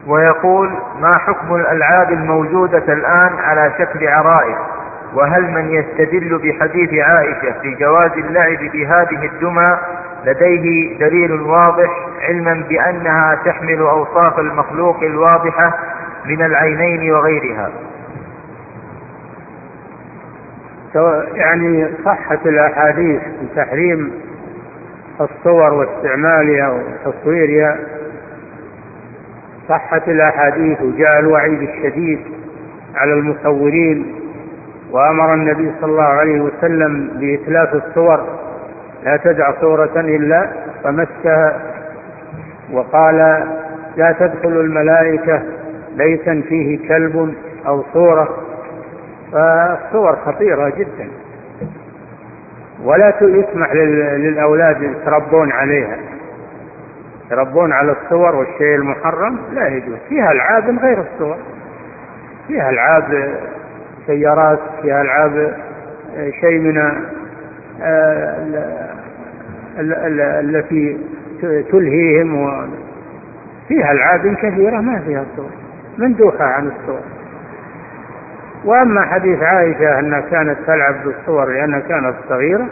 ويقول: ما حكم الألعاب الموجودة الآن على شكل عرائس؟ وهل من يستدل بحديث عائشة في جواز اللعب بهذه الدمى لديه دليل واضح، علما بأنها تحمل أوصاف المخلوق الواضحة من العينين وغيرها؟ يعني صحة الأحاديث بتحريم الصور واستعمالها وتصويرها، صحة الأحاديث وجاء الوعيد الشديد على المصورين، وأمر النبي صلى الله عليه وسلم بإتلاف الصور، لا تدع صورة إلا طمستها، وقال: لا تدخل الملائكة بيتا فيه كلب أو صورة. فالصور خطيرة جدا، ولا يسمح للأولاد يتربون عليها، يتربون على الصور والشيء المحرم لا يجوز. فيها ألعاب غير الصور، فيها ألعاب سيارات، فيها ألعاب شيء من التي تلهيهم، وفيها ألعاب كثيرة ما فيها صور، مندوحة عن الصور. وأما حديث عائشة أنها كانت تلعب بالصور لأنها كانت صغيرة،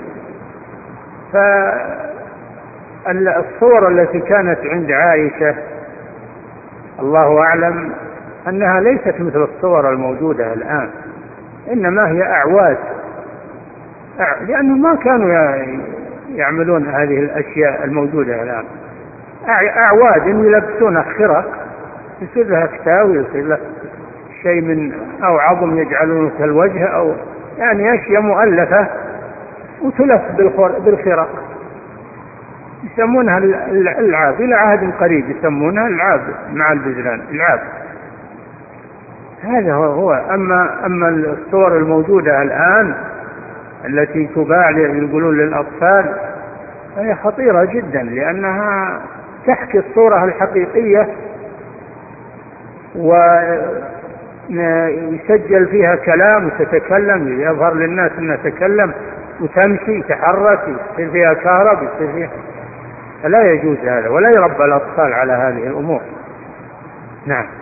فالصور التي كانت عند عائشة الله أعلم أنها ليست مثل الصور الموجودة الآن، إنما هي أعواد، لأنهم ما كانوا يعملون هذه الأشياء الموجودة الآن. أعواد يلبسون خرق، يصير لها كتاوي، يصير لها شيء من أو عظم يجعلونه كالوجه، أو يعني أشياء مؤلفة وتلف بالخرق، يسمونها العاب. إلى عهد قريب يسمونها العاب مع البزلان، العاب. هذا هو. أما الصور الموجودة الآن التي تباع يقولون للأطفال هي خطيرة جدا، لأنها تحكي الصورة الحقيقية، ويسجل فيها كلام وتتكلم، يظهر للناس أنها تتكلم وتمشي تحرك، يصير فيها كهرب، يصير فيها. فلا يجوز هذا، ولا يربى الأطفال على هذه الأمور. نعم.